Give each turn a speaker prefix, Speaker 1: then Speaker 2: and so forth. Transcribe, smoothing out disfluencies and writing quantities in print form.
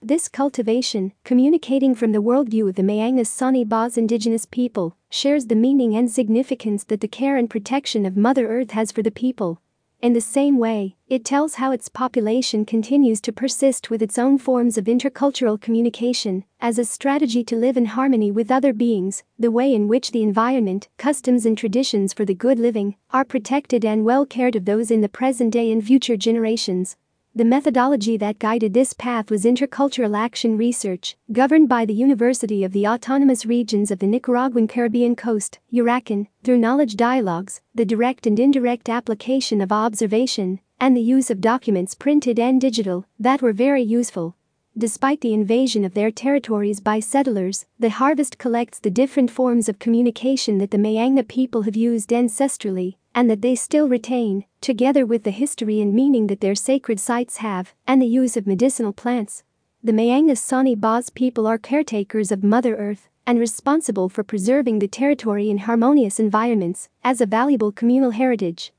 Speaker 1: This cultivation, communicating from the worldview of the Mayanga Sani Baz indigenous people, shares the meaning and significance that the care and protection of Mother Earth has for the people. In the same way, it tells how its population continues to persist with its own forms of intercultural communication, as a strategy to live in harmony with other beings, the way in which the environment, customs and traditions for the good living are protected and well cared of those in the present day and future generations. The methodology that guided this path was intercultural action research, governed by the University of the Autonomous Regions of the Nicaraguan Caribbean Coast, URACAN, through knowledge dialogues, the direct and indirect application of observation, and the use of documents printed and digital that were very useful. Despite the invasion of their territories by settlers, the harvest collects the different forms of communication that the Mayanga people have used ancestrally and that they still retain, together with the history and meaning that their sacred sites have, and the use of medicinal plants. The Mayanga Sani Baz people are caretakers of Mother Earth and responsible for preserving the territory in harmonious environments as a valuable communal heritage.